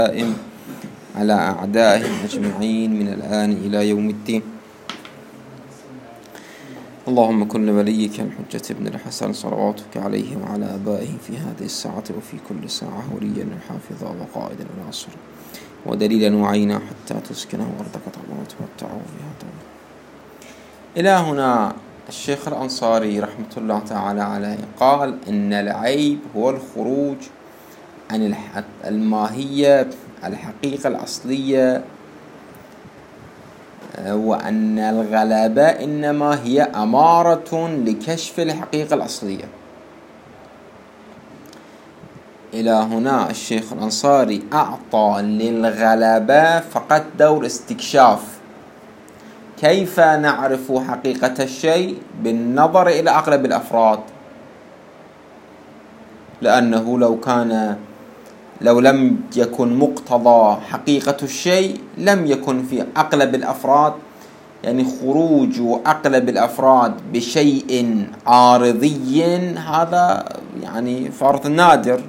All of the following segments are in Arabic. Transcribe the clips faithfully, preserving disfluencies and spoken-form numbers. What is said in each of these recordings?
دائم على أعدائهم أجمعين من الآن إلى يوم الدين. اللهم كن لوليك الحجة ابن الحسن صلواتك عليه وعلى آبائه في هذه الساعة وفي كل ساعة وليا وحافظا وقائدا وناصرا ودليلا وعينا حتى تسكنه أرضك طوعا وتمتعه فيها طوعا. إلى هنا الشيخ الأنصاري رحمة الله تعالى عليه قال إن العيب هو الخروج عن الماهية الحقيقة الأصلية، وأن الغلبة إنما هي أمارة لكشف الحقيقة الأصلية. إلى هنا الشيخ الأنصاري أعطى للغلبة فقط دور استكشاف. كيف نعرف حقيقة الشيء؟ بالنظر إلى أغلب الأفراد، لأنه لو كان لو لم يكن مقتضى حقيقة الشيء لم يكن في أغلب الأفراد، يعني خروج أغلب الأفراد بشيء عارضي هذا يعني فرض نادر.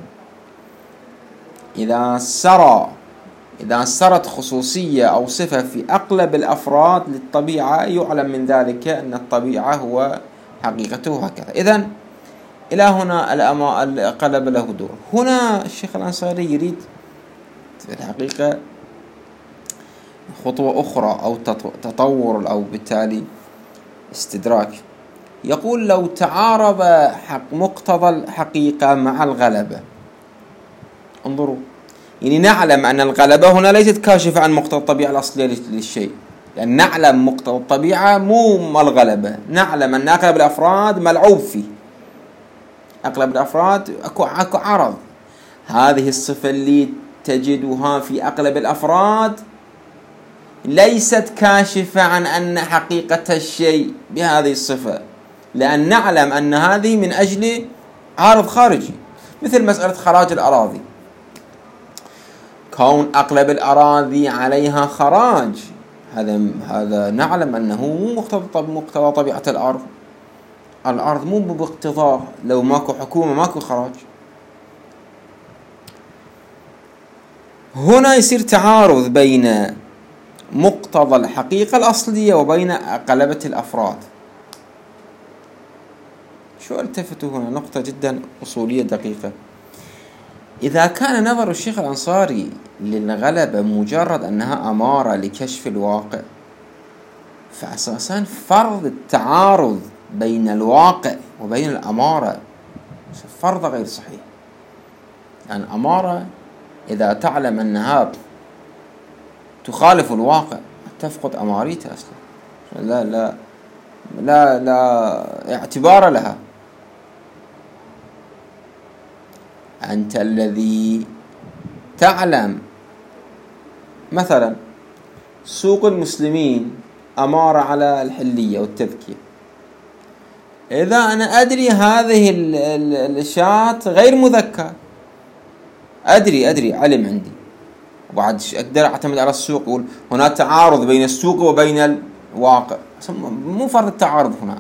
إذا سرى إذا سرت خصوصية أو صفة في أغلب الأفراد للطبيعة يعلم من ذلك أن الطبيعة هو حقيقته هكذا. إذن إلى هنا القلب له دور. هنا الشيخ الأنصاري يريد في الحقيقة خطوة أخرى أو تطور أو بالتالي استدراك. يقول لو تعارض حق مقتضى الحقيقة مع الغلبة، انظروا، يعني نعلم أن الغلبة هنا ليست كاشفة عن مقتضى الطبيعة الأصلية للشيء، لأن يعني نعلم مقتضى الطبيعة مو الغلبة، نعلم أن أغلب الأفراد ملعوب فيه، أغلب الأفراد أكو أكو عرض. هذه الصفة اللي تجدها في أغلب الأفراد ليست كاشفة عن أن حقيقة الشيء بهذه الصفة، لأن نعلم أن هذه من أجل عارض خارجي، مثل مسألة خراج الأراضي. كون أغلب الأراضي عليها خراج، هذا هذا نعلم أنه مو مقتضى مقتضى طبيعة الأرض. الأرض مو باقتضاء، لو ماكو حكومة ماكو خراج. هنا يصير تعارض بين مقتضى الحقيقة الأصلية وبين غلبة الأفراد. شو التفتوا هنا؟ نقطة جدا أصولية دقيقة. إذا كان نظر الشيخ الأنصاري للغلبة مجرد أنها أمارة لكشف الواقع، فأساسا فرض التعارض بين الواقع وبين الأمارة فرض غير صحيح. يعني أمارة إذا تعلم أنها تخالف الواقع تفقد أماريتها أصلا، لا لا لا لا اعتبار لها. أنت الذي تعلم مثلا سوق المسلمين أمارة على الحلية والتذكية، إذا أنا أدري هذه الشاة غير مذكى، أدري أدري علم عندي، وبعد أقدر أعتمد على السوق، يقول هنا تعارض بين السوق وبين الواقع. مو فرض التعارض هنا،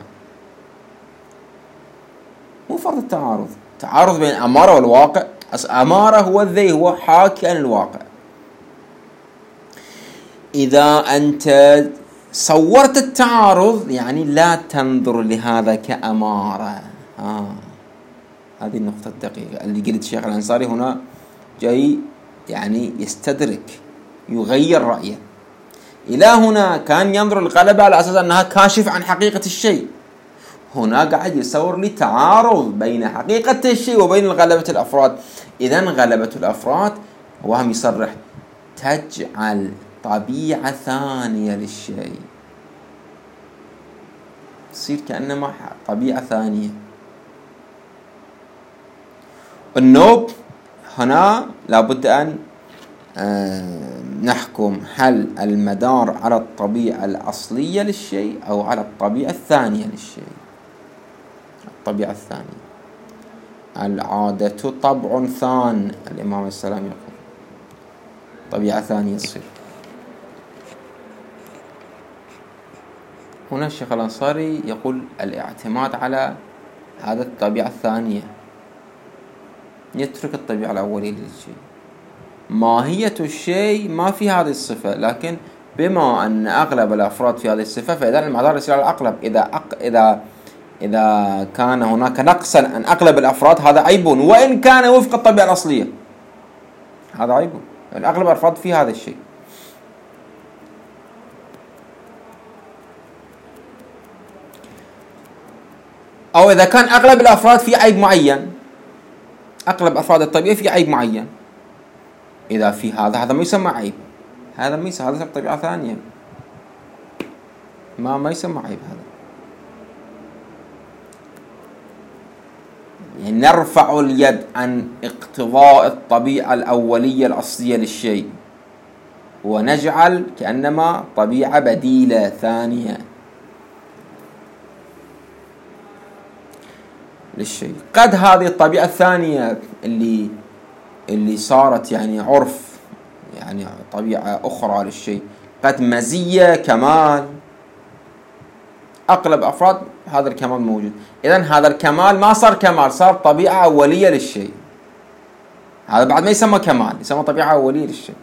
مو فرض التعارض، تعارض بين الأمارة والواقع. أمارة هو الذي هو حاكي عن الواقع. إذا أنت صورت التعارض يعني لا تنظر لهذا كأمارة. آه. هذه النقطة الدقيقة اللي قلت الشيخ الأنصاري هنا جاي يعني يستدرك، يغير رأيه. إلى هنا كان ينظر الغلبة على أساس أنها كاشف عن حقيقة الشيء، هنا قاعد يصور لي تعارض بين حقيقة الشيء وبين غلبة الأفراد. إذن غلبة الأفراد هو هم يصرح تجعل طبيعة ثانية للشيء، تصير كأنما طبيعة ثانية. النوب هنا لابد أن نحكم هل المدار على الطبيعة الأصلية للشيء أو على الطبيعة الثانية للشيء. الطبيعة الثانية، العادة طبع ثان، الإمام عليه السلام يقول طبيعة ثانية تصير. هنا الشيخ الأنصاري يقول الاعتماد على هذا الطبيعة الثانية، يترك الطبيعة الأولية للشيء. ماهية الشيء ما في هذه الصفة، لكن بما أن أغلب الأفراد في هذه الصفة فإذا المدار يصير على الأغلب. إذا أق... إذا إذا كان هناك نقصا عن أغلب الأفراد هذا عيب، وإن كان وفق الطبيعة الأصلية هذا عيب، يعني أغلب الأفراد في هذا الشيء. أو إذا كان أغلب الأفراد في عيب معين، أغلب أفراد الطبيعة في عيب معين، إذا في هذا هذا ما يسمى عيب، هذا ما يسمى، هذا طبيعة ثانية، ما ما يسمى عيب هذا. يعني نرفع اليد عن اقتضاء الطبيعة الأولية الأصلية للشيء ونجعل كأنما طبيعة بديلة ثانية للشيء. قد هذه الطبيعة الثانية اللي اللي صارت يعني عرف، يعني طبيعة أخرى للشيء، قد مزية كمال، أغلب أفراد هذا الكمال موجود، إذن هذا الكمال ما صار كمال، صار طبيعة أولية للشيء، هذا بعد ما يسمى كمال، يسمى طبيعة أولية للشيء.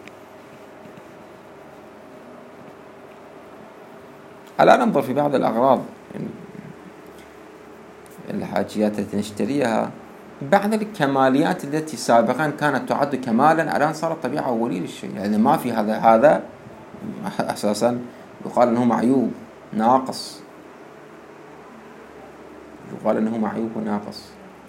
ألا ننظر في بعض الأغراض، يعني الحاجيات التي نشتريها، بعض الكماليات التي سابقا كانت تعد كمالا الآن صارت طبيعة أولية للشيء، يعني ما في هذا هذا أساسا يقال أنه معيوب ناقص، يقال أنه معيوب وناقص.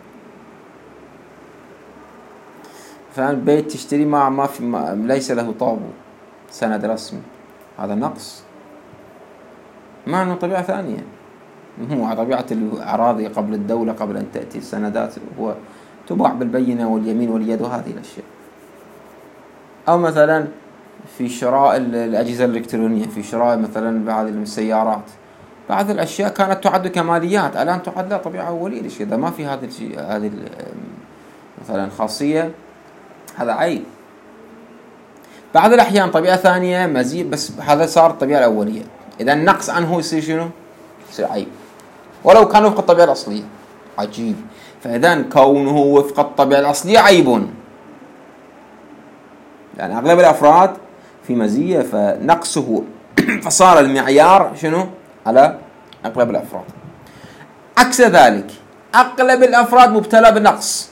فالبيت تشتري ما ما في ما ليس له طابو سند رسمي، هذا نقص، مع أنه طبيعة ثانية، هو طبيعة الأراضي قبل الدولة، قبل أن تأتي السندات، هو تباع بالبينة واليمين واليد وهذه الأشياء. أو مثلا في شراء الأجهزة الإلكترونية، في شراء مثلا بعض السيارات، بعض الأشياء كانت تعد كماليات الآن تعد لا طبيعة أولية للشيء، إذا ما في هذه الشيء، هذه مثلا خاصية، هذا عيب. بعض الأحيان طبيعة ثانية مزيد، بس هذا صار الطبيعة الأولية، إذا النقص عنه يصير شنو؟ يصير عيب، ولو كان وفق الطبيعة الأصلية. عجيب. فإذا كونه وفق الطبيعة الأصلية عيب، لأن يعني أغلب الأفراد في مزية فنقصه فصار المعيار شنو؟ على أغلب الأفراد. عكس ذلك أغلب الأفراد مبتلى بالنقص،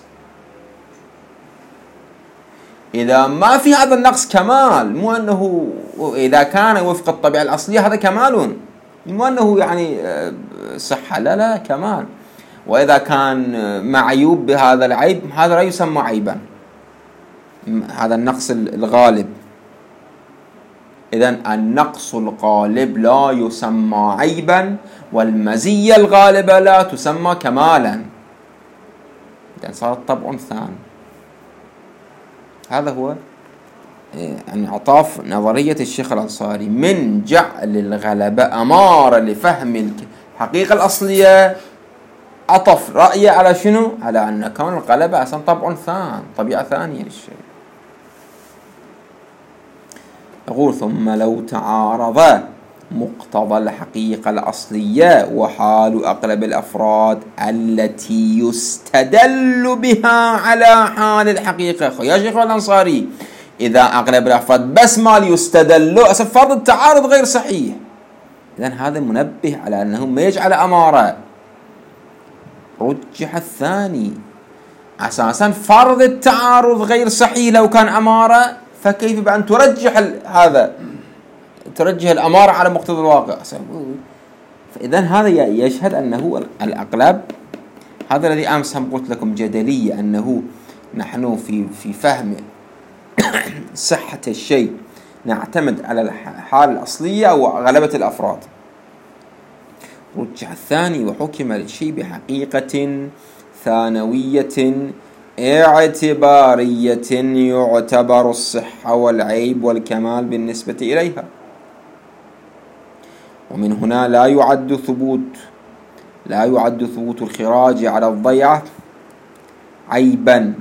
إذا ما في هذا النقص كمال، مو أنه إذا كان وفق الطبيعة الأصلية هذا كمال، مو أنه يعني صحة، لا لا كمال. وإذا كان معيوب بهذا العيب هذا لا يسمى عيبا، هذا النقص الغالب. إذن النقص الغالب لا يسمى عيبا، والمزية الغالبة لا تسمى كمالا، إذن صارت طبع ثاني. هذا هو يعني عطاف نظرية الشيخ الأنصاري من جعل الغلبة أمارة لفهم الحقيقة الأصلية، عطف رأيه على شنو؟ على أن كون الغلبة أصلا طبع ثاني، طبيعة ثانية للشيء. يقول ثم لو تعارض مقتضى الحقيقة الأصلية وحال أغلب الأفراد التي يستدل بها على حال الحقيقة. يا شيخ الأنصاري، إذا أغلب الأفراد بس ما يستدلوا أصلا فرض التعارض غير صحيح، إذن هذا منبه على أنه ما يجعل أمارة، رجح الثاني. أساسا فرض التعارض غير صحيح لو كان أمارة، فكيف بأن ترجح هذا، ترجح الأمارة على مقتضى الواقع؟ فإذن هذا يشهد أنه الأغلب، هذا الذي أمس هم قلت لكم جدلية، أنه نحن في في فهم صحة الشيء نعتمد على الحالة الأصلية أو غلبة الأفراد. رجح الثاني وحكم للشيء بحقيقة ثانوية اعتبارية يعتبر الصحة والعيب والكمال بالنسبة إليها، ومن هنا لا يعد ثبوت لا يعد ثبوت الخراج على الضيعة عيبا،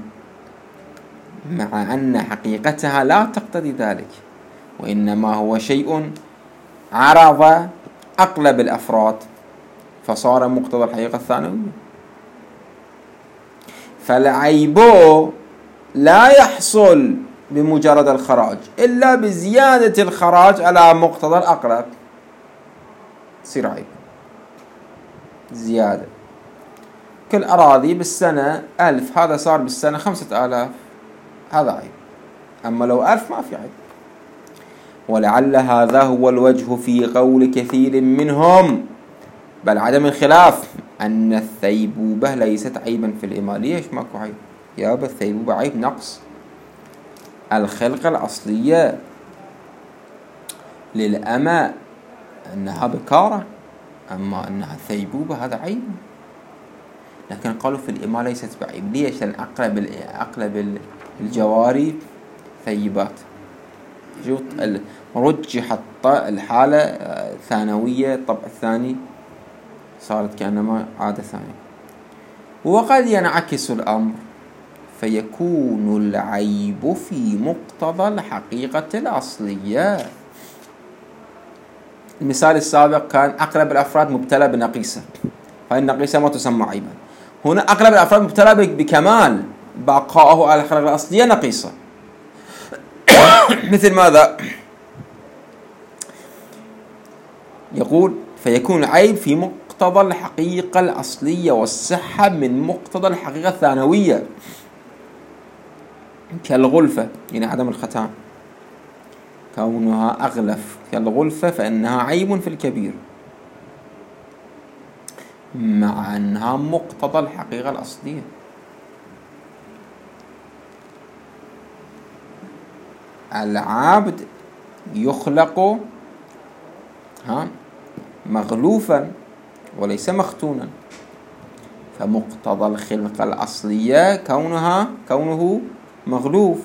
مع أن حقيقتها لا تقتضي ذلك، وإنما هو شيء عرض أغلب الأفراد فصار مقتضى الحقيقة الثانوية. فالعيب لا يحصل بمجرد الخراج إلا بزيادة الخراج على مقتضى الأغلب تصير عيب. زيادة كل أراضي بالسنة ألف، هذا صار بالسنة خمسة آلاف، هذا عيب. أما لو ألف ما في عيب. ولعل هذا هو الوجه في قول كثير منهم، بل عدم الخلاف، أن الثيبوبة ليست عيبا في الإماء. ليش ماكو عيب؟ يابا الثيبوبة عيب نقص الخلقة الأصلية للأمة أنها بكارة، أما أنها ثيبوبة هذا عيب. لكن قالوا في الإماء ليست بعيب. ليش؟ لأن أقلب أقلب الجواري ثيبات. رجحت الحالة ثانوية، الطبع الثاني صارت كأنما عادة ثانية. وقد ينعكس الأمر فيكون العيب في مقتضى الحقيقة الأصلية. المثال السابق كان أغلب الأفراد مبتلى بنقيصة، فالنقيصة ما تسمى عيبا. هنا أغلب الأفراد مبتلى بكمال، بقاءه على الخلق الأصلية نقيصة. مثل ماذا؟ يقول فيكون العيب في مقتضى الحقيقة الأصلية والصحة من مقتضى الحقيقة الثانوية، كالغلفة يعني عدم الختان، كونها أغلف كالغلفة فإنها عيب في الكبير مع أنها مقتضى الحقيقة الأصلية. العبد يخلق ها مغلوفا وليس مختونا، فمقتضى الخلقة الأصلية كونها كونه مغلوف،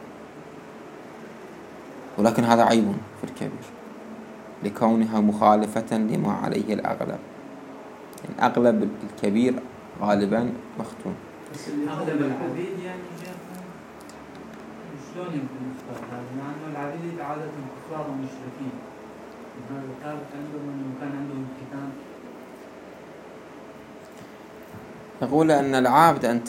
ولكن هذا عيب في الكبير لكونها مخالفة لما عليه الأغلب. يعني أغلب الكبير غالبا مختون. بس اللي أغلب العبيد يعني شلون يمكن يختار هذا؟ مع أنه العبيد عادة كفار ومشركين، هذا ثابت عندهم أنه كان عندهم ختان. يقول أن العبد أنت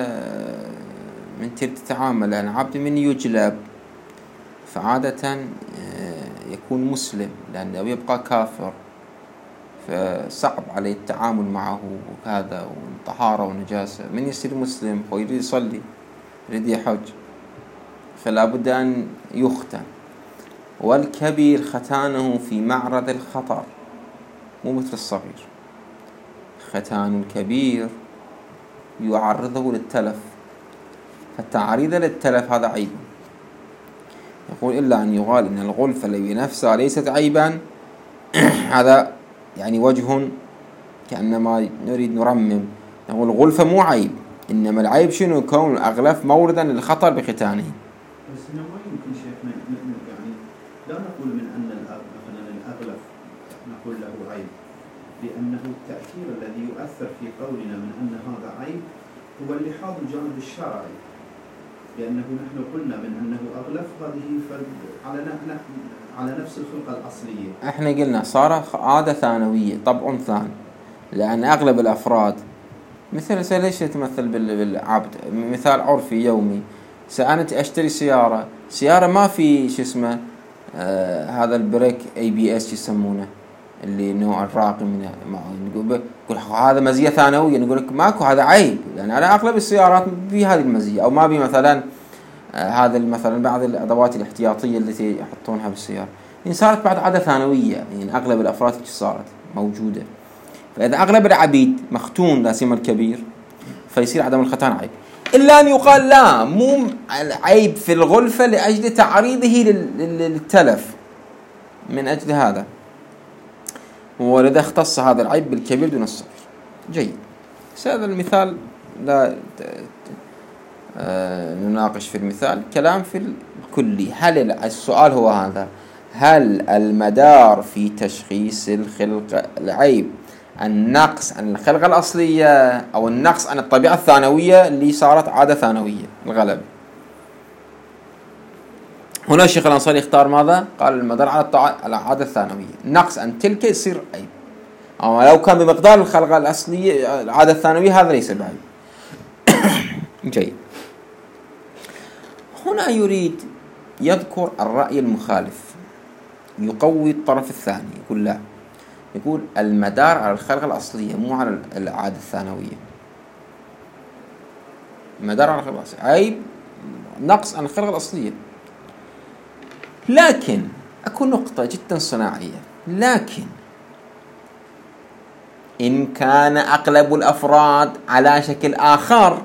من تتعامل، لأن العبد من يجلب فعادة يكون مسلم لأنه يبقى كافر، فصعب عليه التعامل معه وهذا وطهارة ونجاسة. من يصير مسلم ويريد يصلي يريد يحج فلا بد أن يختن. والكبير ختانه في معرض الخطر مو مثل الصغير. ختان الكبير يعرضه للتلف، فالتعريض للتلف هذا عيب. يقول إلا أن يقال إن الغلفة اللي بنفسها ليست عيبا، هذا يعني وجه كأنما نريد نرمم. نقول الغلفة مو عيب، إنما العيب شنو؟ كون الأغلف موردا للخطر بختانه. بس إنه ما يمكن شيخ يعني لا نقول من أن مثلا الأغلف نقول له عيب، لأنه التأثير الذي يؤثر في قولنا من أن هذا عيب هو اللحاظ الجانب الشرعي، لأنه نحن قلنا من أنه أغلف هذه على على نفس الخلقة الأصلية. احنا قلنا صار عادة ثانوية، طبع ثاني، لأن أغلب الأفراد مثل ليش تمثل بالعبد، مثال عرفي يومي. سأنت أشتري سيارة سيارة ما في شو اسمه آه هذا البريك اي بي اس يسمونه اللي نوع الراقي من نقول هذا مزية ثانوية، نقول لك ماكو هذا عيب، لأن يعني على أغلب السيارات في هذه المزية، أو ما بي مثلا آه هذا مثلا بعض الأدوات الاحتياطية التي يحطونها بالسيارة. إن صارت بعد عادة ثانوية، يعني أغلب الأفراد صارت موجودة. فإذا أغلب العبيد مختون لا سيما الكبير فيصير عدم الختان عيب. إلا أن يقال لا، مو العيب في الغلفة لأجل تعريضه للتلف، من أجل هذا، ولذا اختص هذا العيب بالكبير دون الصغير. جيد. هذا المثال لا نناقش في المثال، كلام في الكلي. هل السؤال هو هذا: هل المدار في تشخيص الخلق العيب النقص عن الخلقة الأصلية أو النقص عن الطبيعة الثانوية اللي صارت عادة ثانوية الغلب؟ هنا الشيخ الأنصاري اختار ماذا؟ قال المدار على العادة الثانوية، نقص عن تلك يصير عيب. أما لو كان بمقدار الخلقة الأصلية العادة الثانوية هذا ليس بعيب. جيد. هنا يريد يذكر الرأي المخالف، يقوي الطرف الثاني. يقول لا، يقول المدار على الخلقة الأصلية مو على العادة الثانوية. المدار على الخلقة الأصلية، عيب نقص عن الخلقة الأصلية. لكن أكو نقطة جدا صناعية، لكن إن كان أغلب الأفراد على شكل آخر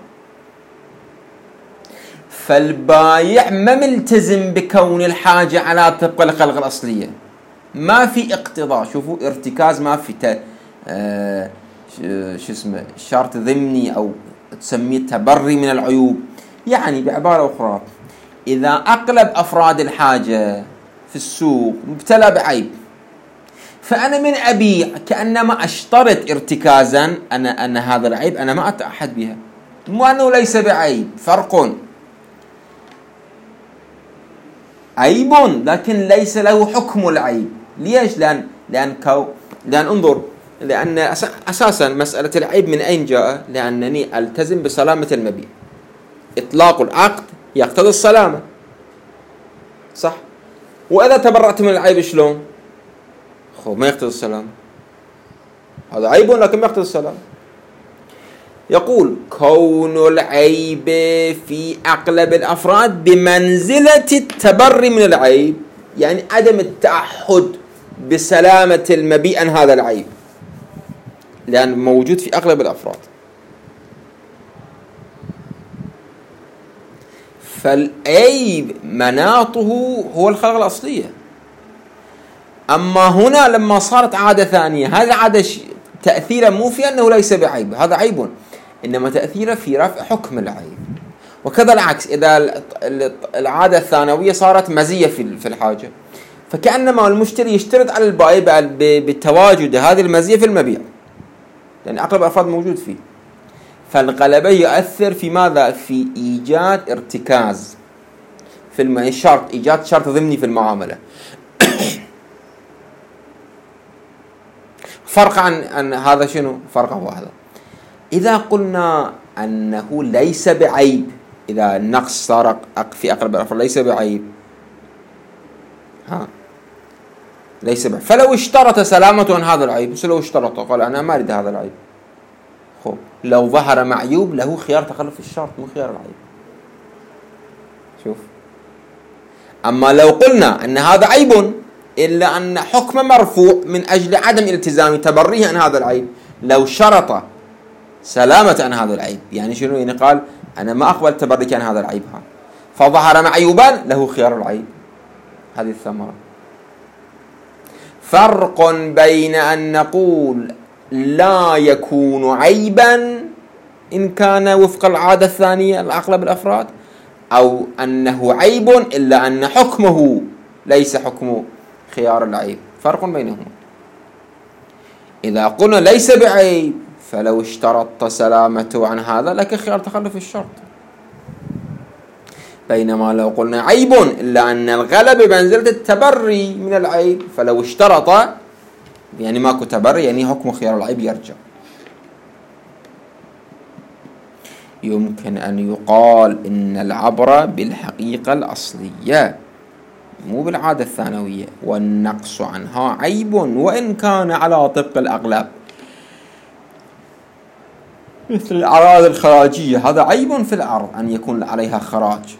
فالبايع ما ملتزم بكون الحاجة على طبق الخلقة الأصلية، ما في اقتضاء. شوفوا ارتكاز، ما في ت... آه... شو اسمه شرط ضمني أو تسميه تبري من العيوب. يعني بعبارة أخرى، إذا أغلب أفراد الحاجة في السوق مبتلى بعيب، فأنا من أبيع كأنما أشترط ارتكازا أنا أن هذا العيب أنا ما أتأحد بها، مو أنه ليس بعيب. فرق، عيب لكن ليس له حكم العيب. ليش؟ لأن لأن كو لأن انظر، لأن أساسا مسألة العيب من أين جاء؟ لأنني ألتزم بسلامة المبيع. إطلاق العقد يقتضي السلامة، صح؟ وإذا تبرأت من العيب شلون؟ خو ما يقتضي السلامة، هذا عيب لكن ما يقتضي السلامة. يقول كون العيب في أغلب الأفراد بمنزلة التبري من العيب، يعني عدم التعهد بسلامة المبيع عن هذا العيب، لأن موجود في أغلب الأفراد. فالعيب مناطه هو الخلقة الأصلية. أما هنا لما صارت عادة ثانية، هذا عادة تأثيره مو في أنه ليس بعيب، هذا عيب، إنما تأثيره في رفع حكم العيب. وكذا العكس، إذا العادة الثانوية صارت مزية في الحاجة، فكأنما المشتري يشترط على البائع بتواجد هذه المزية في المبيع، لأن أغلب الأفراد موجود فيه. فالغلبة يؤثر في ماذا؟ في إيجاد ارتكاز في الم... شرط إيجاد شرط ضمني في المعاملة. فرق عن أن هذا شنو؟ فرق واحد. إذا قلنا أنه ليس بعيب، إذا النقص صار في أغلب الأفراد ليس بعيب، ها ليس بعيب، فلو اشترط سلامته عن هذا العيب، لو اشترط قال أنا ما أريد هذا العيب، خب لو ظهر معيوب له خيار تخلف الشرط مو خيار العيب. شوف، أما لو قلنا أن هذا عيب إلا أن حكم مرفوع من أجل عدم التزام تبريه عن هذا العيب، لو شرط سلامة عن هذا العيب، يعني شنو؟ يعني قال أنا ما أقبل تبريك عن هذا العيب، ها فظهر معيوبا له خيار العيب. هذه الثمرة. فرق بين أن نقول لا يكون عيبا إن كان وفق العادة الثانية لأغلب الأفراد، أو أنه عيب إلا أن حكمه ليس حكم خيار العيب. فرق بينهما. إذا قلنا ليس بعيب فلو اشترطت سلامته عن هذا لك خيار تخلف الشرط، بينما لو قلنا عيب إلا أن الغلب بمنزلة التبري من العيب، فلو اشترط يعني ماكو تبري، يعني حكم خيار العيب يرجع. يمكن أن يقال إن العبرة بالحقيقة الأصلية مو بالعادة الثانوية، والنقص عنها عيب وإن كان على طبق الأغلب، مثل الأعراض الخراجية، هذا عيب في العرض أن يكون عليها خراج،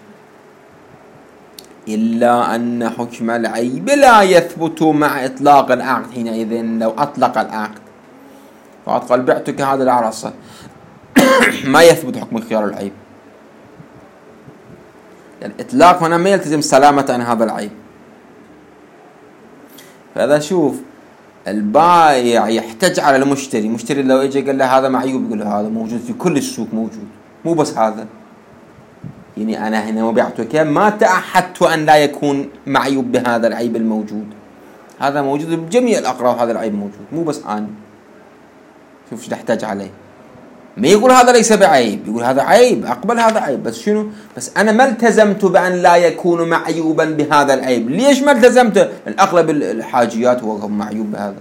إلا أن حكم العيب لا يثبت مع إطلاق العقد. حينئذ لو أطلق العقد فقد قال بعتك هذا العرصة ما يثبت حكم خيار العيب، يعني الإطلاق هنا ما يلتزم سلامة عن هذا العيب. فهذا شوف، البائع يحتج على المشتري، المشتري لو اجى قال له هذا معيوب يقول له هذا موجود في كل السوق، موجود مو بس هذا، يعني أنا هنا وبعتك ما تعهدت أن لا يكون معيوب بهذا العيب الموجود، هذا موجود بجميع الأقراض، هذا العيب موجود مو بس أنا. شوف ايش نحتاج عليه، ما يقول هذا ليس بعيب، يقول هذا عيب، أقبل هذا عيب، بس شنو؟ بس أنا ما التزمت بأن لا يكون معيوبا بهذا العيب. ليش ما التزمت؟ الأغلب الحاجيات هو معيوب بهذا.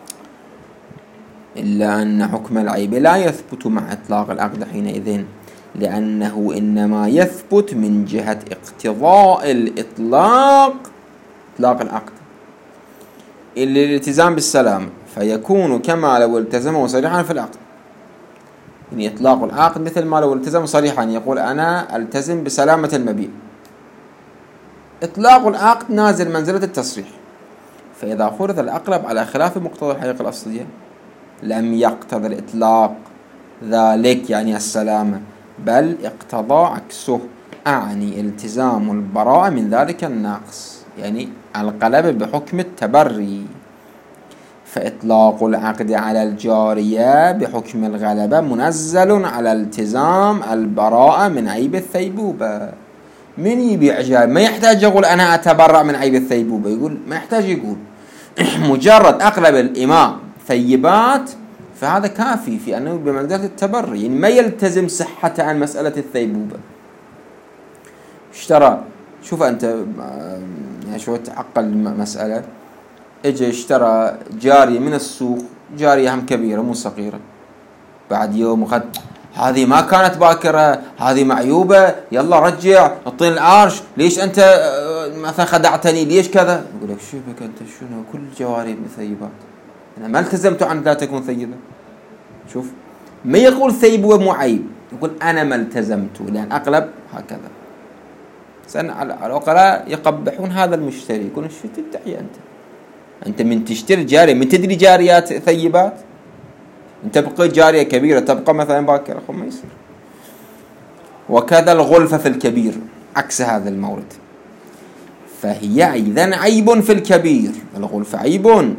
إلا أن حكم العيب لا يثبت مع إطلاق العقد، حينئذ لأنه إنما يثبت من جهة اقتضاء الإطلاق، إطلاق العقد الالتزام بالسلام، فيكون كما لو التزمه صريحا في العقد. يعني إطلاق العقد مثل ما لو التزم صريحا، يقول أنا ألتزم بسلامة المبيع. إطلاق العقد نازل منزلة التصريح. فإذا فرض الأقرب على خلاف مقتضى الحقيقة الأصلية لم يقتضي الإطلاق ذلك يعني السلامة، بل اقتضى عكسه، أعني التزام البراءة من ذلك النقص، يعني الغلبة بحكم التبري. فإطلاق العقد على الجارية بحكم الغلبة منزل على التزام البراءة من عيب الثيبوبة. من يبيع جاري ما يحتاج يقول أنا أتبرأ من عيب الثيبوبة، يقول ما يحتاج يقول مجرد أغلب الإمام ثيبات فهذا كافي في أنه بمنزلة التبري، يعني ما يلتزم صحة عن مسألة الثيبوبة. اشترى، شوف أنت يعني شو تعقل مسألة، اجى اشترى جارية من السوق، جارية هم كبيرة مو صغيرة، بعد يوم وغد هذه ما كانت باكرة، هذه معيوبة، يلا رجع اعطيني العرش، ليش أنت مثلا خدعتني، ليش كذا؟ يقول لك شو بك أنت، شنو كل جواري مثيبات، أنا ما التزمت عن لا تكون ثيبة. شوف ما يقول ثيبوة مو عيب، يقول أنا ما التزمت، لأن أغلب هكذا. سأل العقلاء يقبحون هذا المشتري، يقولون شو تدعي أنت؟ أنت من تشتري جارية من تدري جاريات ثيبات؟ أنت تبقى جارية كبيرة تبقى مثلا باكرة، خو ما يصير. وكذا الغلفة في الكبير عكس هذا المورد، فهي إذن عيب في الكبير، الغلفة عيب.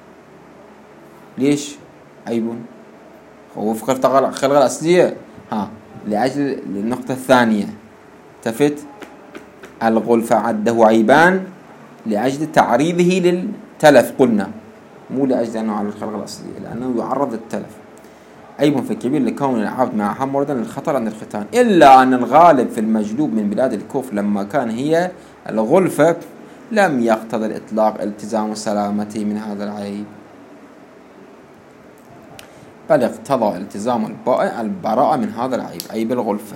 ليش عيب؟ هو وفق الخلقة الأصلية. ها لأجل النقطة الثانية تفت الغلفة عده عيبان لأجل تعريضه للتلف، قلنا مو لأجل أنه على الخلقة الأصلية، لأنه يعرض للتلف. عيب في الكبير لكون العبد مع حمردا للخطر عند الختان، إلا أن الغالب في المجلوب من بلاد الكفر لما كان هي الغلفة لم يقتضي الإطلاق التزام سلامته من هذا العيب، بل اقتضى التزام البائع البراءة من هذا العيب، عيب الغلفة.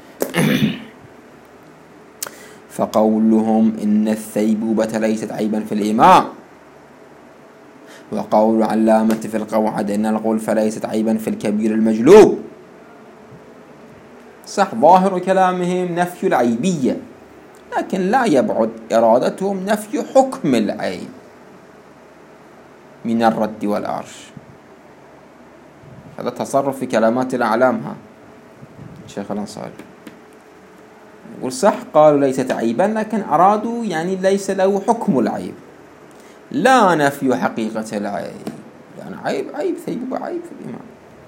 فقولهم إن الثيبوبة ليست عيبا في الإماء، وقول علامة في القواعد إن الغلفة ليست عيبا في الكبير المجلوب، صح ظاهر كلامهم نفي العيبية، لكن لا يبعد إرادتهم نفي حكم العيب من الرد والعرش. هذا تصرف في كلمات الأعلامها الشيخ الأنصاري، يقول صح قالوا ليست عيبا، لكن أرادوا يعني ليس له حكم العيب، لا نفي حقيقة العيب، يعني عيب عيب ثيبوبة عيب في الإمام.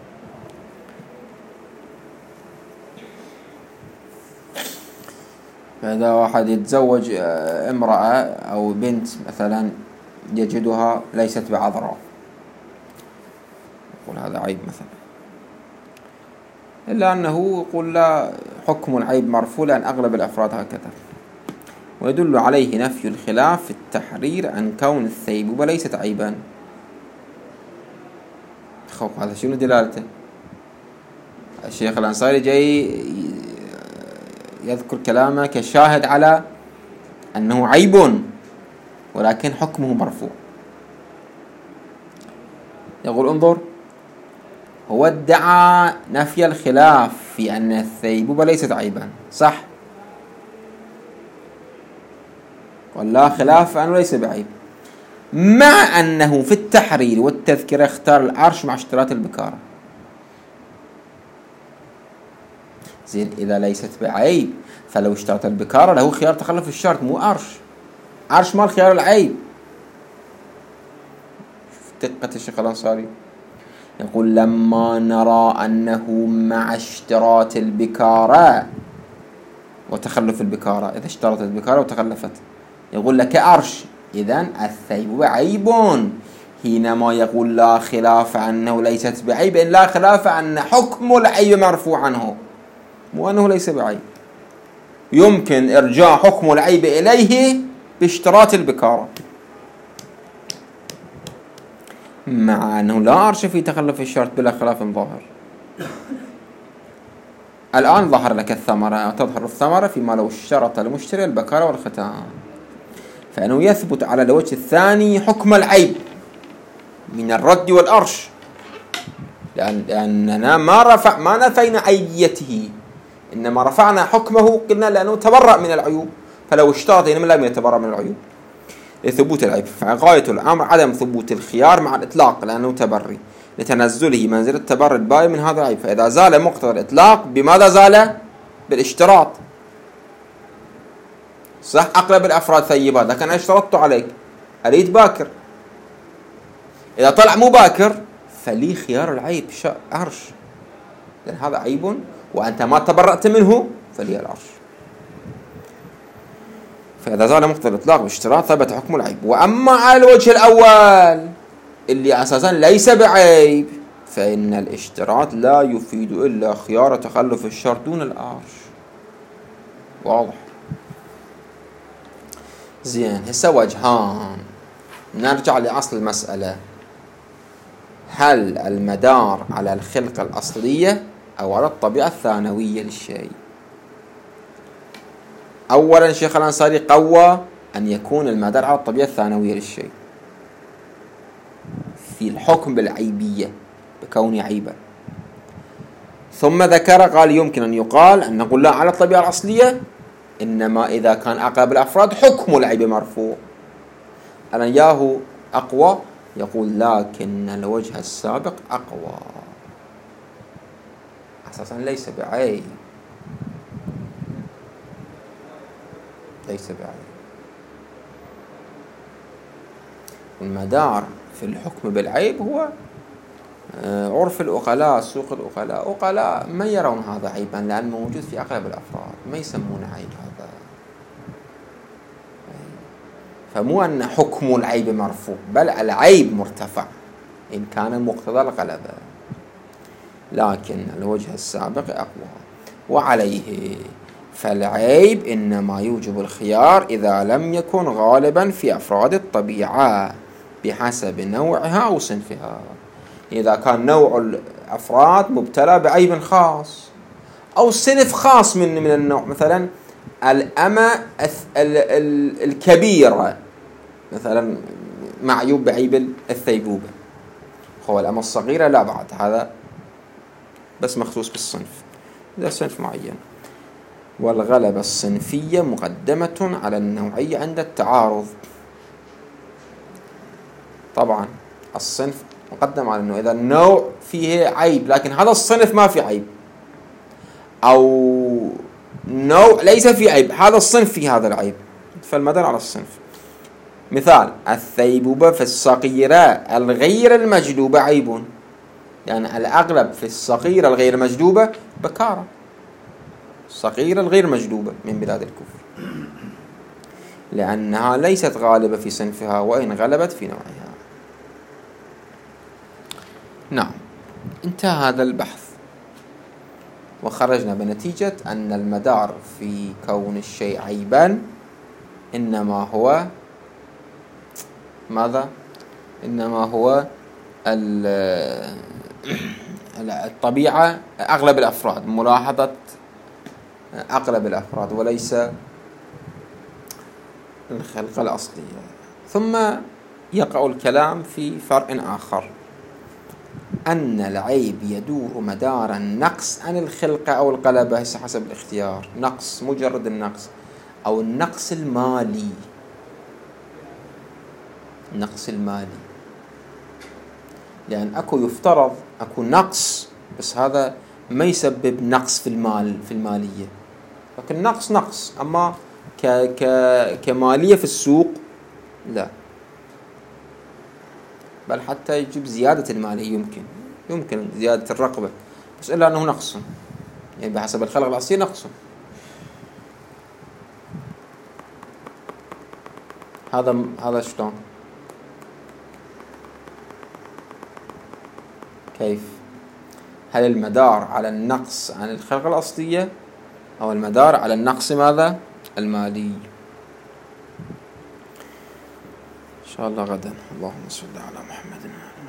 فإذا واحد يتزوج امرأة أو بنت مثلا يجدها ليست بعذراء، يقول هذا عيب مثلا، إلا أنه يقول لا حكم العيب مرفوع لأن أغلب الأفراد هكذا. ويدل عليه نفي الخلاف في التحرير عن كون الثيبوبة ليست عيبا. خوف هذا شنو دلالته؟ الشيخ الأنصاري جاي يذكر كلامه كشاهد على أنه عيب ولكن حكمه مرفوع. يقول انظر، هو ادعى نفي الخلاف في أن الثيبوبة ليست عيبا، صح؟ ولا خلاف أنه ليس بعيب، مع أنه في التحرير والتذكرة اختار العرش مع اشتراط البكارة. زين إذا ليست بعيب فلو اشترط البكارة له خيار تخلف الشرط، مو عرش، عرش مال خيار العيب. شوف دقة الشيخ الأنصاري، يقول لما نرى أنه مع اشتراط البكارة وتخلف البكارة، إذا اشترطت البكارة وتخلفت يقول لك عرش، إذن الثيبوبة عيب، حينما يقول لا خلاف عنه ليست بعيب، إن لا خلاف أن حكم العيب مرفوع عنه، مو أنه ليس بعيب، يمكن إرجاع حكم العيب إليه باشتراط البكارة، مع أنه لا عرش في تخلف الشرط بلا خلاف ظاهر. الآن ظهر لك الثمرة، تظهر الثمرة فيما لو اشترط المشتري البكارة والختان، فإنه يثبت على الوجه الثاني حكم العيب من الرد والأرش، لأن لأننا ما رفع ما نفينا عيبيته، إنما رفعنا حكمه، قلنا لأنه تبرأ من العيوب، فلو اشترط إنما لم يتبرأ من العيوب لثبوت العيب، فغاية الأمر عدم ثبوت الخيار مع الإطلاق لأنه تبري، لتنزله منزلة التبري الباقي من هذا العيب. فإذا زال مقتضى الإطلاق بماذا زال؟ بالاشتراط. صح أغلب الأفراد ثيبات، لكن أنا اشترطت عليك أريد باكر، إذا طلع مو باكر فلي خيار العيب عرش، لأن هذا عيب وأنت ما تبرأت منه فلي العرش. فإذا زال مقتضى الإطلاق بالاشتراط ثبت حكم العيب. وأما على الوجه الأول اللي أساسا ليس بعيب فإن الاشتراط لا يفيد إلا خيار تخلف الشرط دون العرش. واضح؟ زين، هسه وجهان. نرجع لأصل المسألة، هل المدار على الخلقة الأصلية أو على الطبيعة الثانوية للشيء؟ أولا شيخ الأنصاري قوى أن يكون المدار على الطبيعة الثانوية للشيء في الحكم بالعيبية بكونه عيبا، ثم ذكر قال يمكن أن يقال أن نقول لا على الطبيعة الأصلية، إنما إذا كان أقرب الأفراد حكم العيب مرفوع. أنا ياهو أقوى، يقول لكن الوجه السابق أقوى، أساسا ليس بعيب، ليس بعيب. المدار في الحكم بالعيب هو عرف الأقلاء، سوق الأقلاء، أقلاء ما يرون هذا عيبا لأنه موجود في أغلب الأفراد، ما يسمونه عيب هذا. فمو أن حكم العيب مرفوع، بل العيب مرتفع إن كان مقتضى الغلبة، لكن الوجه السابق أقوى. وعليه فالعيب إنما يوجب الخيار إذا لم يكن غالبا في أفراد الطبيعة بحسب نوعها أو صنفها. إذا كان نوع الأفراد مبتلى بعيب خاص أو صنف خاص من من النوع، مثلا الأمة الكبيرة مثلا معيوب بعيب الثيبوبة، هو الأمة الصغيرة لا بعد، هذا بس مخصوص بالصنف، إذا صنف معين. والغلبة الصنفية مقدمة على النوعية عند التعارض. طبعا الصنف مقدم على النوع، إذا النوع فيه عيب لكن هذا الصنف ما فيه عيب، أو نوع ليس فيه عيب هذا الصنف فيه هذا العيب، فالمدار على الصنف. مثال الثيبوبة في الصغيرة الغير المجدوبة عيب، يعني الأغلب في الصغيرة الغير مجدوبة بكارة، الصغيرة الغير مجدوبة من بلاد الكفر، لأنها ليست غالبة في صنفها وإن غلبت في نوعها. نعم، انتهى هذا البحث وخرجنا بنتيجة أن المدار في كون الشيء عيبا إنما هو ماذا؟ إنما هو الطبيعة، أغلب الأفراد، ملاحظة أغلب الأفراد وليس الخلقة الأصلية. ثم يقع الكلام في فرق آخر، أن العيب يدور مدار النقص عن الخلقة أو القلبة حسب الاختيار، نقص مجرد النقص أو النقص المالي، النقص المالي، لأن أكو يفترض أكو نقص بس هذا ما يسبب نقص في المال في المالية، لكن نقص نقص، أما ك ك كمالية في السوق لا، بل حتى يجيب زيادة المالية، يمكن يمكن زيادة الرقبة، بس إلا أنه نقص، يعني بحسب الخلق الأصلي نقص. هذا هذا شلون؟ كيف؟ هل المدار على النقص عن الخلق الأصلية أو المدار على النقص ماذا؟ المالي. إن شاء الله غدا. اللهم صل على محمد.